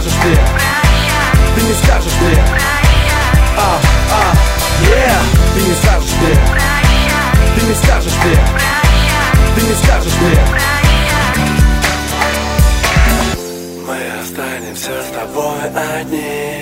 скажешь мне, ты не скажешь мне, ты не скажешь мне, ты не скажешь мне, ты не скажешь мне. Мы останемся с тобой одни.